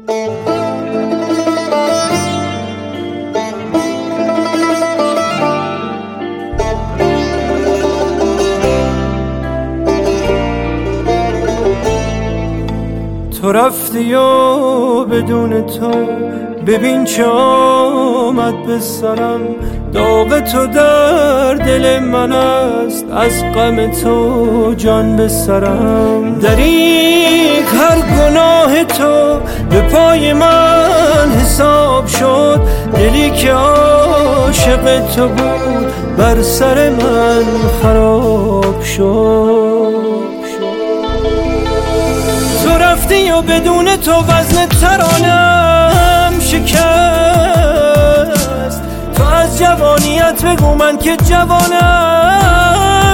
تو رفتی و بدون تو ببین چه آمد به سرم. داغ تو در دل من است، از غم تو جان به سرم. دریغ هر گناه تو به پای من حساب شد. دلی که عاشق تو بود بر سر من خراب شد. تو رفتی و بدون تو وزن ترانم شکست. تو از جوانیت بگو من که جوانم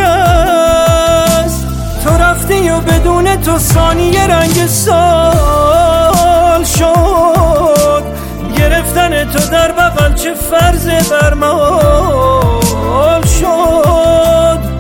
شکست. تو رفتی و بدون تو ثانیه رنگ سال شد. گرفتن تو در بغل چه فرض برمال شد.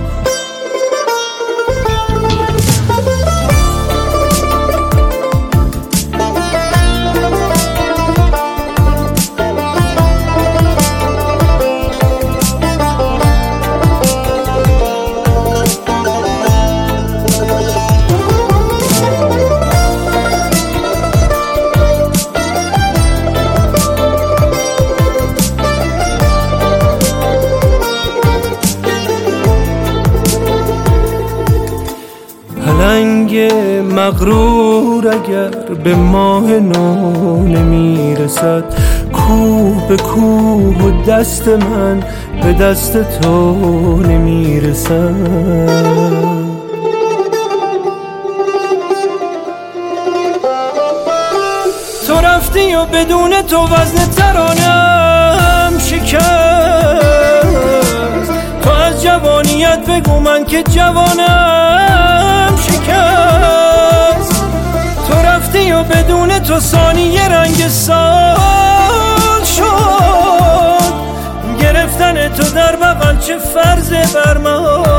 پلنگ مغرور اگر به ماه نو نمیرسد، کوه به کوه و دست من به دست تو نمیرسد. تو رفتی و بدون تو وزن ترانم شکست. تو از جوانیت بگو من که جوانم شکست. تو رفتی و بدون تو ثانیه رنگ سال شد. گرفتن تو در بغل چه فرض برمال